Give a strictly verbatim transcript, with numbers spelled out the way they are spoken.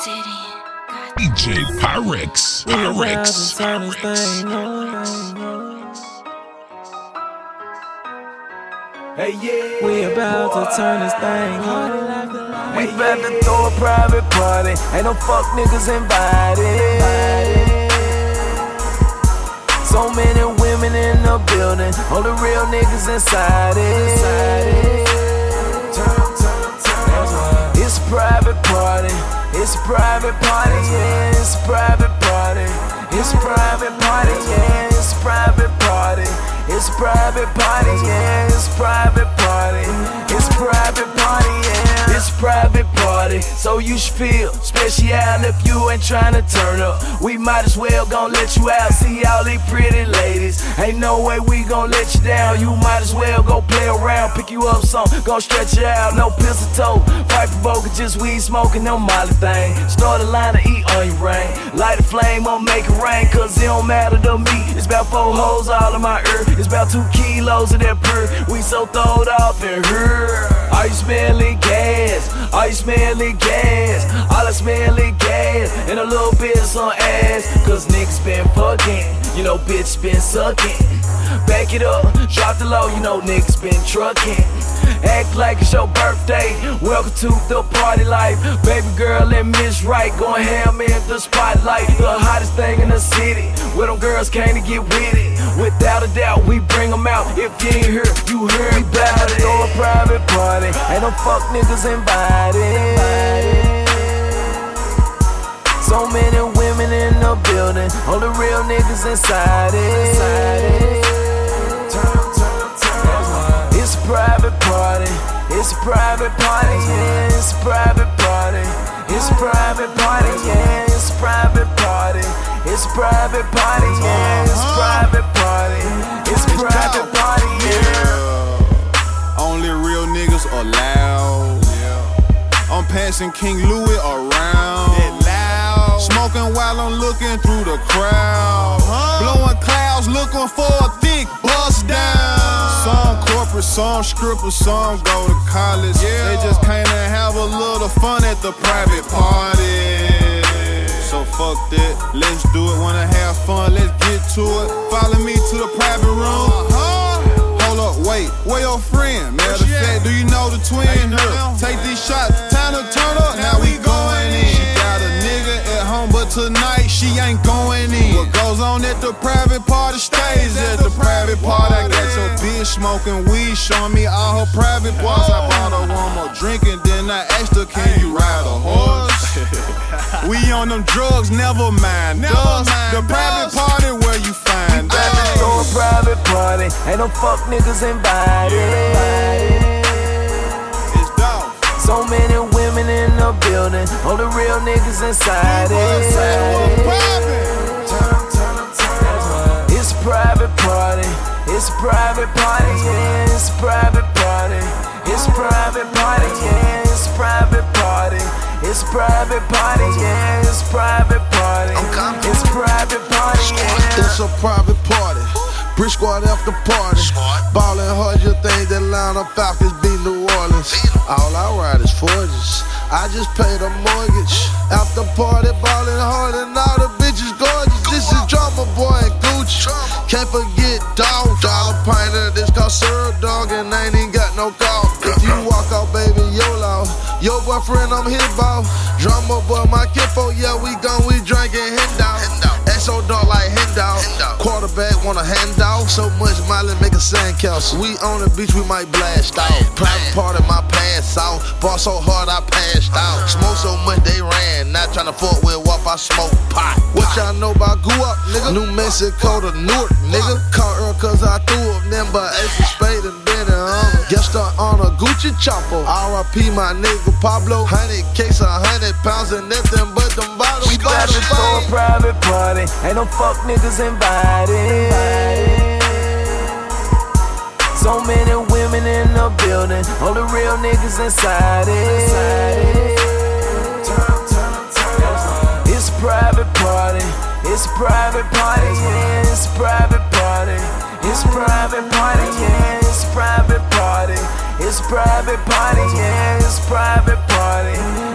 City. D J Pyrex. Pyrex. Pyrex. Hey, yeah. We about boy. to turn this thing on. We about to throw a private party. Ain't no fuck niggas invited. So many women in the building, all the real niggas inside it. It's a private party. It's a private party, yeah. It's a private party. It's a private party, yeah. It's a private party. It's a private party, yeah. It's a private party. It's a private party, yeah. It's a private party, so you should feel special if you ain't tryna turn up. We might as well gon' let you out. See all these pretty ladies. Ain't no way we gon' let you down. You might as well go play around, pick you up some, gon' stretch you out. No pistol toe, fight provoking, just weed smoking, no molly thing. Start a line to eat on your rain. Light a flame, won't make it rain, cause it don't matter to me. It's about four hoes all in my ear. It's about two kilos of that purr. We so throwed off in her. Are you smelling gas? Are you smelling gas? All I smell is gas and a little bit of some ass. Cause niggas been fucking, you know bitch been sucking. Back it up, drop the low, you know niggas been trucking. Act like it's your birthday, welcome to the party life. Baby girl and Miss Right, going ham in the spotlight. The hottest thing in the city, where them girls came to get with it. Without a doubt, we bring them out. If you ain't here, you heard me about it. Throw a private party, ain't no fuck niggas invited. So many women in the building, all the real niggas inside it. It's a private party, it's a private party, yeah. It's a private party, it's a private party, yeah. It's a private party, it's a private party, yeah. It's a private party, it's a private party, yeah. Only real niggas allowed. I'm passing King Louis around. Smoking while I'm looking through the crowd. Blowing clouds, looking for a thick bust down. Some corporate, some strippers, some go to college. They just came and have a little fun at the private party. So fuck that, let's do it, wanna have fun, let's get to it. Follow me to the private room. Hold up, wait, where your friend? Matter of fact, do you know the twin here? Take these shots, time to turn up, now we going in. She got a nigga at home, but tonight she ain't going in. What goes on at the private party stays at the private party. I got your bitch smoking weed, showing me all her private parts. I bought her one more drink and then I asked her, can you ride a horse? We on them drugs, never mind us. The private party where you find us. Throw a private party, ain't no fuck niggas invited. So many women in the building, all the real niggas inside it. It's a private party, it's a private party, yeah. It's a private party, it's a private party, yeah. It's a private party, it's a private party, yeah. It's a private party, it's a private party, yeah. It's a private party. Brick squad after party. Ballin' hard, you think that Atlanta Falcons beat New Orleans. All I ride is Forges. I just paid a mortgage. After party, ballin' hard and all the bitches gorgeous. This is Drama Boy and Gucci. Can't forget Dog. Dollar pint of this called Syrup Dog and I ain't even got no call. If you walk out, baby, YOLO. Your boyfriend, I'm his boss. Drama Boy, my kinfo, yeah, we gone, we drinkin' handout. X O dog like handout. Quarterback want a handout. So much Miley make a sandcastle. We on the beach, we might blast out. Private party, my pants out. Ball so hard, I passed out. Smoke so much, they ran. Not tryna fuck with W A P, I smoke pot. What y'all know about Goo Up, nigga? New Mexico to Newark, nigga. Caught her cause I threw up them by Ace of Spade and then it on. Guessed her on a Gucci chopper. R I P my nigga Pablo. Hundred case, a hundred pounds and nothing but them bottles. We about to throw a private party, ain't no fuck niggas invited. So many women in the building, all the real niggas inside it. It's a private party, it's a private party, yeah. It's a private party, it's a private party, yeah. It's a private party, it's a private party, yeah. It's a private party.